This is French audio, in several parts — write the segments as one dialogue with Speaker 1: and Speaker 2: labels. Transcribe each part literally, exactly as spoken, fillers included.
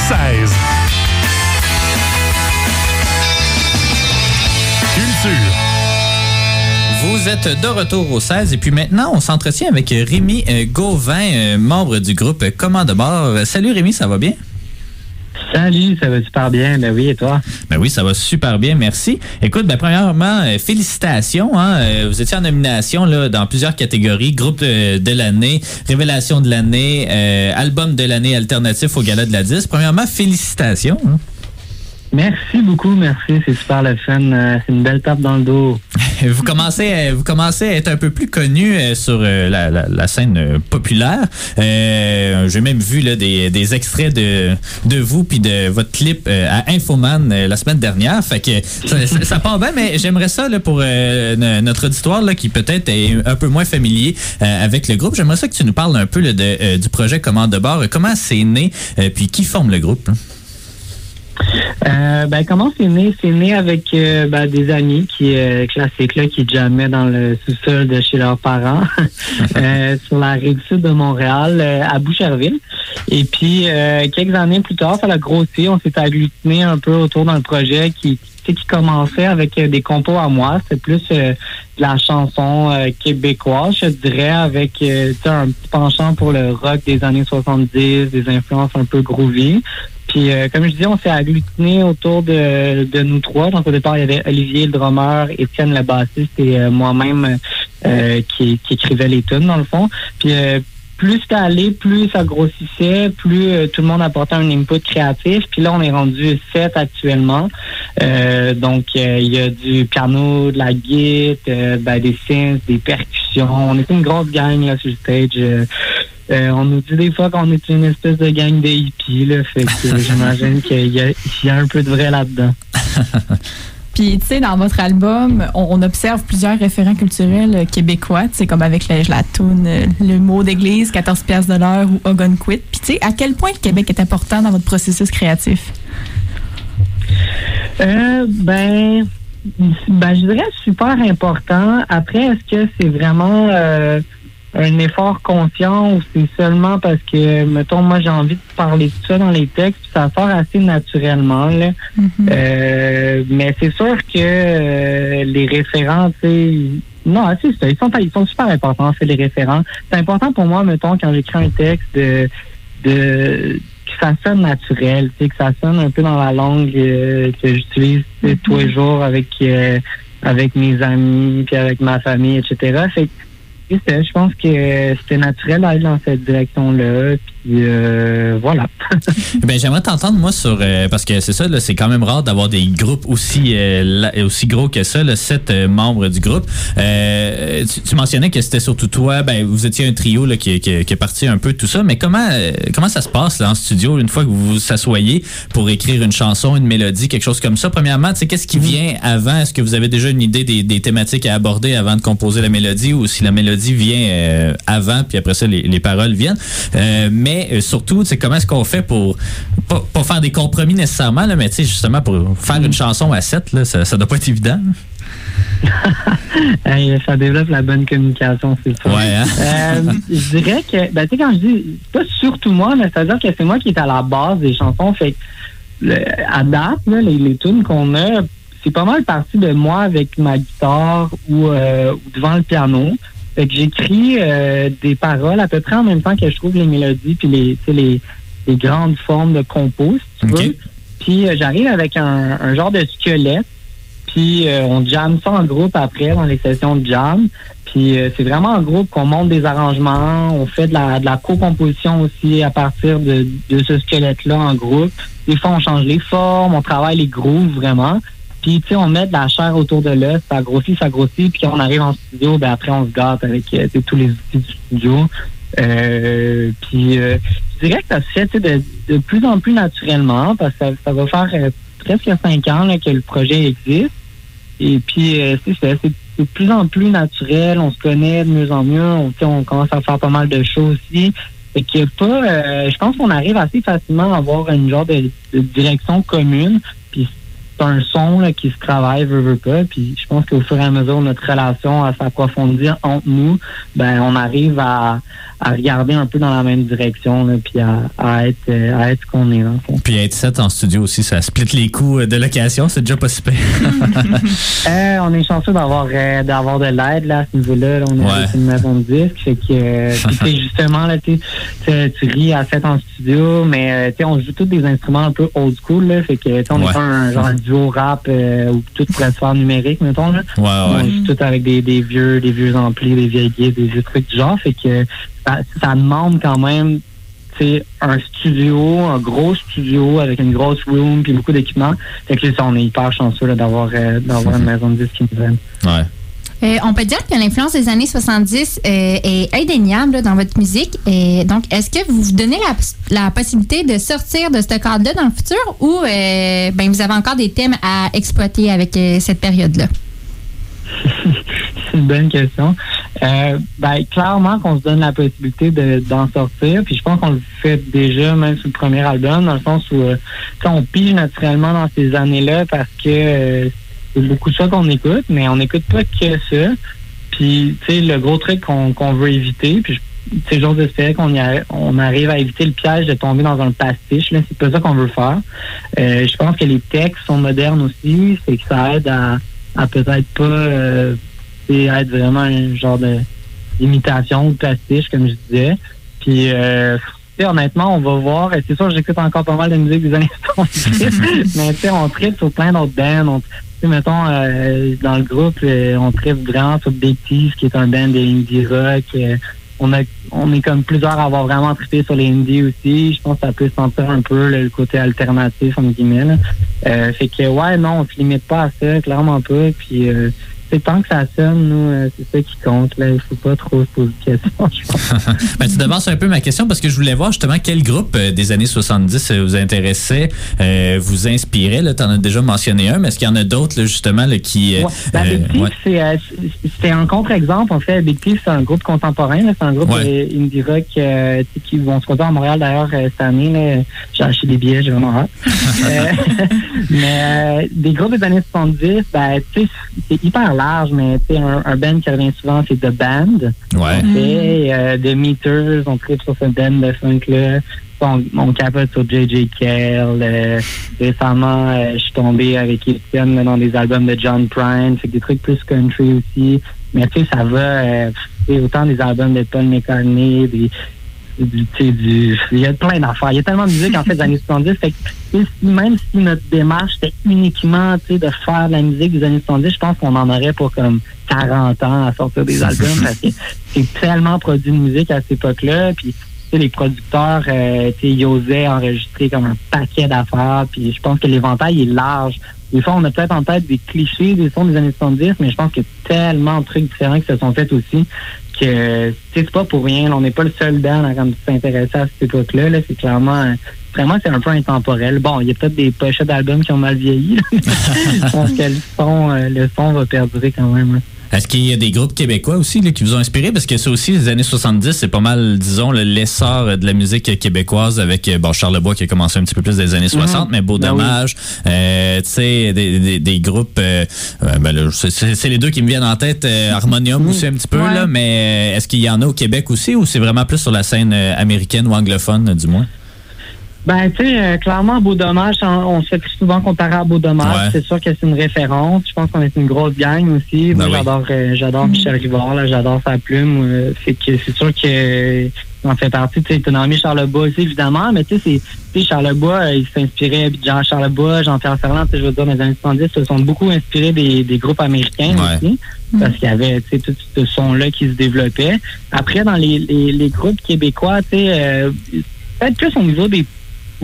Speaker 1: seize. Culture.
Speaker 2: Vous êtes de retour au seize et puis maintenant, on s'entretient avec Rémi Gauvin, membre du groupe Commande de bord. Salut Rémi, ça va bien?
Speaker 3: Salut, ça va super bien. Ben oui, et toi?
Speaker 2: Ben oui, ça va super bien, merci. Écoute, ben premièrement, euh, félicitations. Hein, euh, vous étiez en nomination là, dans plusieurs catégories. Groupe de, de l'année, révélation de l'année, euh, album de l'année alternatif au Gala de la dix. Premièrement, félicitations. Hein.
Speaker 3: Merci beaucoup, merci. C'est super le fun. Euh, c'est une belle tape dans le dos.
Speaker 2: Vous commencez, vous commencez à être un peu plus connu sur la, la, la scène populaire. Euh, j'ai même vu là, des, des extraits de, de vous puis de votre clip à Infoman la semaine dernière. Fait que ça, ça, ça part bien, mais j'aimerais ça là, pour euh, notre auditoire là, qui peut-être est un peu moins familier euh, avec le groupe. J'aimerais ça que tu nous parles un peu là, de, euh, du projet Commande de bord. Comment c'est né euh, puis qui forme le groupe? Là?
Speaker 3: Euh, ben comment c'est né? C'est né avec euh, ben, des amis qui euh, classiques là, qui jammaient dans le sous-sol de chez leurs parents euh, sur la rive sud de Montréal, euh, à Boucherville. Et puis euh, quelques années plus tard, ça a grossi. On s'est agglutiné un peu autour d'un projet qui qui commençait avec euh, des compos à moi. C'était plus euh, de la chanson euh, québécoise, je dirais, avec euh, un petit penchant pour le rock des années soixante-dix, des influences un peu groovy. Puis, euh, comme je disais, on s'est agglutiné autour de, de nous trois. Donc, au départ, il y avait Olivier, le drummer, Étienne, le bassiste, et euh, moi-même euh, qui, qui écrivait les tunes, dans le fond. Puis, euh, plus c'était allé, plus ça grossissait, plus euh, tout le monde apportait un input créatif. Puis là, on est rendu sept actuellement. Euh, donc, euh, il y a du piano, de la guitare, euh, ben, des synths, des percussions. On est une grosse gang là sur le stage. Euh, Euh, on nous dit des fois qu'on est une espèce de gang de hippies, là, fait que j'imagine qu'il y a, il y a un peu de vrai là-dedans.
Speaker 4: Puis, tu sais, dans votre album, on, on observe plusieurs référents culturels québécois, tu sais, comme avec la, la toune Le mot d'église, quatorze piastres de l'heure ou Ogunquit. Puis, tu sais, à quel point le Québec est important dans votre processus créatif?
Speaker 3: Euh, ben, ben, je dirais super important. Après, est-ce que c'est vraiment... Euh, un effort conscient ou c'est seulement parce que, mettons, moi, j'ai envie de parler de ça dans les textes, puis ça sort assez naturellement, là. Mm-hmm. Euh, mais c'est sûr que euh, les référents, tu sais, non, c'est ça, ils sont, ils sont super importants, c'est les référents. C'est important pour moi, mettons, quand j'écris un texte, de, de que ça sonne naturel, tu sais, que ça sonne un peu dans la langue euh, que j'utilise mm-hmm. tous les jours avec, euh, avec mes amis, puis avec ma famille, et cetera. Fait je pense que c'était naturel d'aller dans cette direction-là. Puis euh, voilà.
Speaker 2: Ben j'aimerais t'entendre, moi, sur... Euh, parce que c'est ça, là, c'est quand même rare d'avoir des groupes aussi, euh, aussi gros que ça, là, sept euh, membres du groupe. Euh, tu, tu mentionnais que c'était surtout toi, ben vous étiez un trio là, qui, qui, qui est parti un peu de tout ça, mais comment, euh, comment ça se passe là, en studio, une fois que vous vous asseyez pour écrire une chanson, une mélodie, quelque chose comme ça? Premièrement, tu sais, qu'est-ce qui vient avant? Est-ce que vous avez déjà une idée des, des thématiques à aborder avant de composer la mélodie, ou si la mélodie vient euh, avant, puis après ça, les, les paroles viennent? Euh, mais Mais euh, surtout, comment est-ce qu'on fait pour pas, pas faire des compromis nécessairement, là, mais justement pour faire une chanson à sept, là, ça, ça doit pas être évident.
Speaker 3: Hey, ça développe la bonne communication, c'est ça.
Speaker 2: Ouais, hein?
Speaker 3: euh, je dirais que, ben, tu sais, quand je dis, c'est pas surtout moi, mais c'est-à-dire que c'est moi qui est à la base des chansons. Fait que, le, à date, là, les, les tunes qu'on a, c'est pas mal parti de moi avec ma guitare ou, euh, ou devant le piano. Fait que j'écris euh, des paroles à peu près en même temps que je trouve les mélodies puis les, les, les grandes formes de compos, si tu okay. veux. Puis euh, j'arrive avec un, un genre de squelette, puis euh, on jamme ça en groupe après dans les sessions de jam. Puis euh, c'est vraiment en groupe qu'on monte des arrangements, on fait de la, de la co-composition aussi à partir de, de ce squelette-là en groupe. Des fois, on change les formes, on travaille les grooves vraiment. Puis, tu sais, on met de la chair autour de l'os, ça grossit, ça grossit, puis quand on arrive en studio, ben après, on se gâte avec euh, tous les outils du studio. Euh, puis, euh, je dirais que ça se fait de, de plus en plus naturellement, parce que ça, ça va faire euh, presque cinq ans là, que le projet existe. Et puis, euh, c'est ça, c'est de plus en plus naturel, on se connaît de mieux en mieux, on, on commence à faire pas mal de choses aussi. Fait qu'il y a pas, euh, je pense qu'on arrive assez facilement à avoir une genre de, de direction commune, puis c'est un son là, qui se travaille, veut, veut pas. Puis je pense qu'au fur et à mesure notre relation à s'approfondir entre nous, ben on arrive à, à regarder un peu dans la même direction, là, puis à, à être à être ce qu'on est. Là.
Speaker 2: Puis être sept en studio aussi, ça split les coûts de location, c'est déjà pas si pire.
Speaker 3: euh, on est chanceux d'avoir euh, d'avoir de l'aide là, à ce niveau-là. Là, on est
Speaker 2: ouais.
Speaker 3: une maison de disques, fait que euh, puis, justement là, tu tu ris à sept en studio, mais euh, on joue tous des instruments un peu old school, là, fait que on n'est ouais. pas un genre duo rap euh, où tout pourrait se faire numérique, mettons là.
Speaker 2: Ouais, ouais.
Speaker 3: On joue tout avec des, des vieux des vieux amplis, des vieilles guides, des vieux trucs du genre, fait que ça, ça demande quand même c'est un studio, un gros studio avec une grosse room puis beaucoup d'équipements. Fait que là, on est hyper chanceux là, d'avoir, euh, d'avoir une maison de disques qui nous aime.
Speaker 2: Ouais.
Speaker 1: Euh, on peut dire que l'influence des années soixante-dix euh, est indéniable là, dans votre musique. Et donc, est-ce que vous vous donnez la, la possibilité de sortir de ce cadre-là dans le futur ou euh, ben, vous avez encore des thèmes à exploiter avec euh, cette période-là?
Speaker 3: C'est une bonne question. Euh, ben, clairement qu'on se donne la possibilité de, d'en sortir. Puis je pense qu'on le fait déjà, même sur le premier album, dans le sens où euh, on pige naturellement dans ces années-là parce que euh, c'est beaucoup de ça qu'on écoute, mais on n'écoute pas que ça. Puis, tu sais, le gros truc qu'on, qu'on veut éviter, puis c'est j'ose espérer qu'on y a, on arrive à éviter le piège de tomber dans un pastiche. Là, c'est pas ça qu'on veut faire. Euh, je pense que les textes sont modernes aussi, c'est que ça aide à, à peut-être pas euh, être vraiment un genre de d'imitation ou de pastiche, comme je disais. Puis, euh, honnêtement, on va voir. C'est sûr, j'écoute encore pas mal de musique des années soixante-dix, mais tu sais, on tripe sur plein d'autres bands. On, mettons, euh, dans le groupe, euh, on tripe vraiment sur Big Thief, qui est un band de indie rock. Euh, on a, on est comme plusieurs à avoir vraiment trippé sur les indies aussi. Je pense que ça peut sentir un peu là, le côté alternatif, entre guillemets. Là. Euh, fait que, ouais, non, on se limite pas à ça, clairement pas. Puis, euh, c'est tant que ça sonne, nous, euh, c'est ça qui compte. Là. Il ne faut pas trop se poser de questions, je pense.
Speaker 2: Ben, tu devances un peu ma question parce que je voulais voir justement quel groupe euh, des années soixante-dix euh, vous intéressait, euh, vous inspirait. Tu en as déjà mentionné un, mais est-ce qu'il y en a d'autres là, justement là, qui... Euh,
Speaker 3: ouais. Ben, Big Thief,
Speaker 2: ouais.
Speaker 3: c'est, euh, c'est un contre-exemple. En fait, Big Thief, c'est un groupe contemporain. Là. C'est un groupe ouais. euh, indie rock euh, qui vont se produire à Montréal d'ailleurs euh, cette année. Là. J'ai acheté des billets, j'ai vraiment hâte. euh, mais euh, des groupes des années soixante-dix, ben, tu sais, c'est hyper large, mais tu sais, un, un band qui revient souvent, c'est The Band.
Speaker 2: Ouais.
Speaker 3: Okay, euh, The Meters, on tripe sur ce band de funk-là. On, on capote sur J J Cale. Euh, récemment, euh, je suis tombé avec Etienne là, dans des albums de John Prine. Fait que des trucs plus country aussi. Mais tu sais, ça va. Euh, autant des albums de Paul McCartney, des Du, du, il y a plein d'affaires. Il y a tellement de musique en fait des années soixante-dix. Fait que, même si notre démarche était uniquement de faire de la musique des années soixante-dix, je pense qu'on en aurait pour comme quarante ans à sortir des albums parce que c'est tellement produit de musique à cette époque-là. Puis les producteurs euh, ils osaient enregistrer comme un paquet d'affaires. Puis je pense que l'éventail est large. Des fois, on a peut-être en tête des clichés des sons des années soixante-dix, mais je pense qu'il y a tellement de trucs différents qui se sont faits aussi que c'est pas pour rien. Là, on n'est pas le seul band à s'intéresser à cette époque-là. Là, c'est clairement, vraiment, c'est un peu intemporel. Bon, il y a peut-être des pochettes d'albums qui ont mal vieilli. Je pense que le son, euh, le son va perdurer quand même. Là.
Speaker 2: Est-ce qu'il y a des groupes québécois aussi là, qui vous ont inspiré? Parce que ça aussi, les années soixante-dix, c'est pas mal, disons, le l'essor de la musique québécoise avec bon, Charlebois qui a commencé un petit peu plus des années soixante, mm-hmm. mais Beau Dommage, ben oui. euh, tu sais, des, des, des groupes, euh, ben là, c'est, c'est les deux qui me viennent en tête, euh, Harmonium mm-hmm. aussi un petit peu, ouais. là, mais est-ce qu'il y en a au Québec aussi ou c'est vraiment plus sur la scène américaine ou anglophone, du moins?
Speaker 3: Ben, tu sais, euh, clairement, Beau Dommage, on, on se fait plus souvent comparer à Beau Dommage. Ouais. C'est sûr que c'est une référence. Je pense qu'on est une grosse gang aussi. Ben Moi, oui. j'adore euh, j'adore Michel Rivard, là, j'adore sa plume. Euh, fait que c'est sûr que euh, on fait partie, tu sais, ton ami Charlebois aussi, évidemment, mais tu sais, c'est Charlebois, euh, il s'inspirait, Jean Charlebois, Jean-Pierre Ferland, tu sais, je veux dire, dans les années soixante-dix, se sont beaucoup inspirés des, des groupes américains ouais. aussi, mmh. parce qu'il y avait, tu sais, tout ce son-là qui se développait. Après, dans les, les, les groupes québécois, tu sais, euh, peut-être plus au niveau des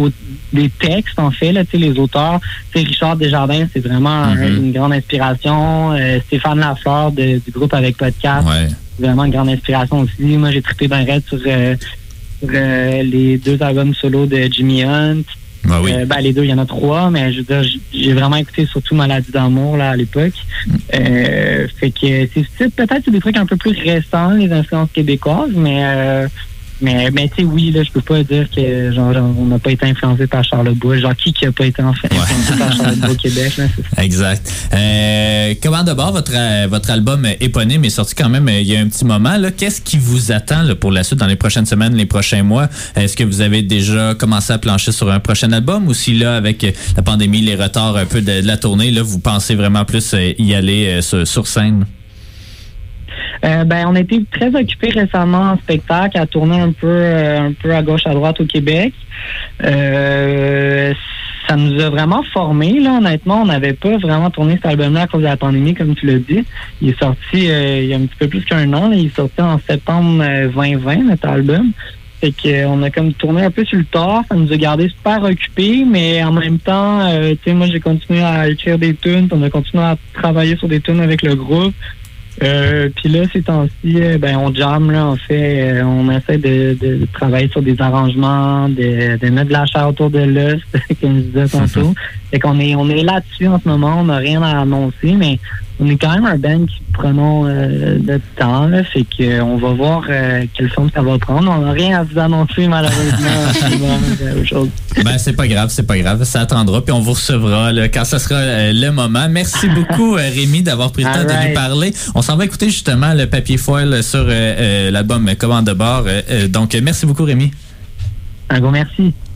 Speaker 3: des textes, en fait, là, tu sais, les auteurs. Tu sais, Richard Desjardins, c'est vraiment mm-hmm. une grande inspiration. Euh, Stéphane Lafleur de, du groupe Avec Podcast,
Speaker 2: ouais.
Speaker 3: c'est vraiment une grande inspiration aussi. Moi, j'ai trippé ben raide sur, euh, sur euh, les deux albums solo de Jimmy Hunt.
Speaker 2: Ben oui.
Speaker 3: Euh, ben, les deux, il y en a trois, mais je veux dire, j'ai vraiment écouté surtout Maladie d'amour là, à l'époque. Mm. Euh, fait que c'est, c'est peut-être c'est des trucs un peu plus récents, les influences québécoises, mais euh, Mais, mais tu sais, oui, là, je peux pas dire que genre, genre on n'a pas été influencé par Charlebois. Genre, qui qui a pas été influencé ouais. par Charlebois au Québec, là, c'est ça.
Speaker 2: Exact. Euh, comment d'abord, votre, votre album éponyme est sorti quand même il y a un petit moment. Là. Qu'est-ce qui vous attend là, pour la suite dans les prochaines semaines, les prochains mois? Est-ce que vous avez déjà commencé à plancher sur un prochain album ou si là, avec la pandémie, les retards un peu de, de la tournée, là, vous pensez vraiment plus y aller sur, sur scène?
Speaker 3: Euh, ben, on a été très occupés récemment en spectacle, à tourner un peu, euh, un peu à gauche, à droite au Québec. Euh, ça nous a vraiment formés, là, honnêtement. On n'avait pas vraiment tourné cet album-là à cause de la pandémie, comme tu l'as dit. Il est sorti euh, il y a un petit peu plus qu'un an. Là. Il est sorti en septembre vingt vingt, notre album. Fait qu'on a comme tourné un peu sur le tard. Ça nous a gardé super occupés, mais en même temps, euh, tu sais, moi, j'ai continué à écrire des tunes. On a continué à travailler sur des tunes avec le groupe. Euh, puis là, ces temps-ci, ben on jam, là, on fait, euh, on essaie de, de travailler sur des arrangements, de, de mettre de la chair autour de l'os, comme je disais tantôt. Fait qu'on est, on est là-dessus en ce moment, on n'a rien à annoncer, mais on est quand même un band qui prenons euh, de temps, là, fait que on va voir euh, quelle forme ça va prendre. On n'a rien à vous annoncer, malheureusement, aujourd'hui.
Speaker 2: Ben, c'est pas grave, c'est pas grave, ça attendra, puis on vous recevra là, quand ça sera euh, le moment. Merci beaucoup, euh, Rémi, d'avoir pris le temps right. de nous parler. On s'en va écouter justement le papier foil sur euh, euh, l'album Commande de bord. Euh, donc, merci beaucoup, Rémi.
Speaker 3: Un gros merci.